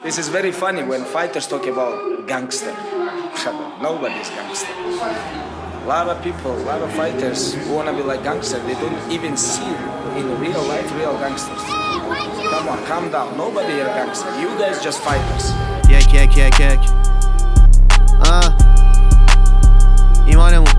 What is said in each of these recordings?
This is very funny when fighters talk about gangster. Nobody's gangster. A lot of people, a lot of fighters who wanna be like gangster, they don't even see in real life real gangsters. Come on, calm down. Nobody is a gangster. You guys just fighters. یک ایمانمون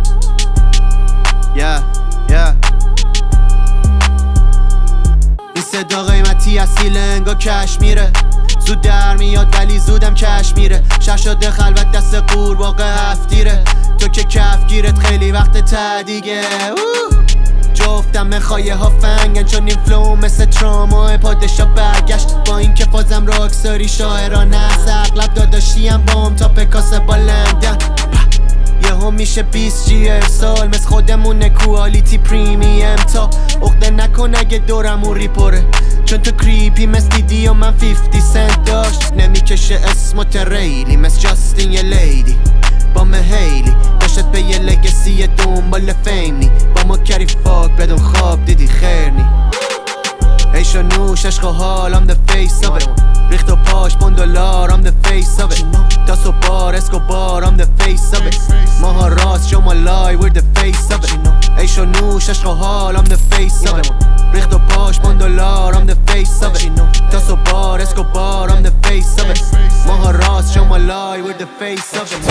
این صدا قیمتی اصیل انگا کشمیره، زود در میاد ولی زودم کش میره. شهر شده خلوت دست قورباغه هفتیره، تو که کفگیرت خیلی وقت ته دیگه. جفتم میخوایه ها فنگن چون این فلو مثل تراما پادشا برگشت. با این که فازم راکساری شاعران است، اغلب داداشیم بام تا پکاسه با لندن. یه هم میشه 20 جی ارسال مثل خودمونه، کوالیتی پریمیم تا اقده نکن اگه دورمون ریپوره. چون تو کریپی مثل دیدی و من 50 سنت داشت، نمیکشه اسمت ریلی مثل جاستین یه لیدی با مهیلی داشتت به یه لگسی دنبال فیمنی. با ما کری فاک بدون خواب دیدی خیرنی. عیش و نوش عشق و حال I'm the face of it. ریخت و پاش $1 I'm the face of it. داس و بار اسکوبار I'm the face of it. ماها راست شما لای we're the face of it. عیش و نوش عشق و حال I'm the face of it. ریخت و پاش $1 I'm the face of it. داس و بار اسکوبار I'm the face of it. ماها راست شما لای we're the face of it.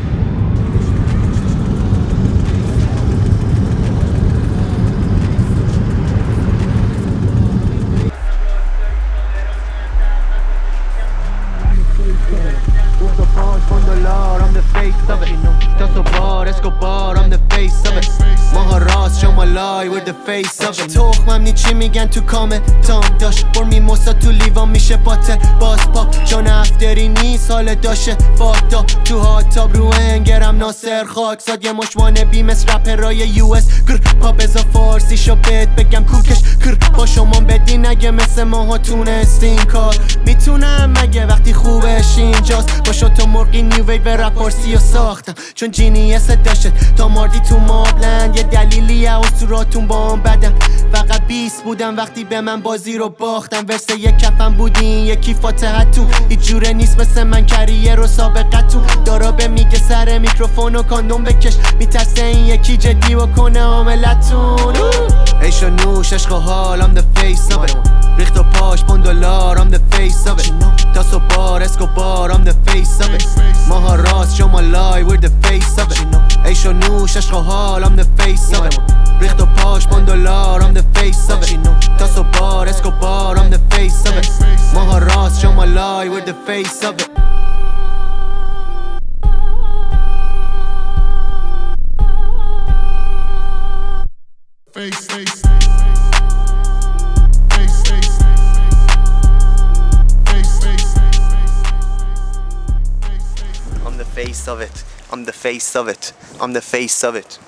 I'm the face of it. Daso bar, Escobar, I'm the face of it. ماها راست شما لای we're the face of it. تخمم نی چی میگن تو کامنتام داشت برمی موسا تو لیوان میشه باتل باز پاپ. چون افتری نیست حال داشه فاکتا تو هاتاب رو انگرم ناصر خاکساد. یه مشوانه بی مثل رپرای یو اس گر پاپ ازا فارسی شو بهت بگم کوکش گر با شما بدین اگه مثل ماها تونستین کار میتونم مگه وقتی خوبش اینجاست. با شوتو مرقی نیوی به رپ فارسی و ساختم چون جینیس داشت تا ماردی تو مابلند. یه دلیلی اسطوراتون با هم بدم، فقط 20 بودم وقتی به من بازی رو باختم. ورسه یک کفم بودین یکی فاتحتون، هیچ جوره نیست مثل من کریر و سابقتون. دارا میگه سر میکروفون و کاندوم بکش، میترسه این یکی جدی و کنه عاملتون. عیش و نوش عشق و حال I'm the face of it. ریخت و پاش $1 I'm the face of it. داس و بار اسکوبار I'm the face of it. ماها راست شما لای we're the face of it. عیش و نوش عشق و حال I'm the face of it. ریخت و پاش $1 I'm the face of it. داس و بار اسکوبار I'm the face of it. ماها راست شما لای we're the face of it. Face, face. I'm the face of it. I'm the face of it. I'm the face of it.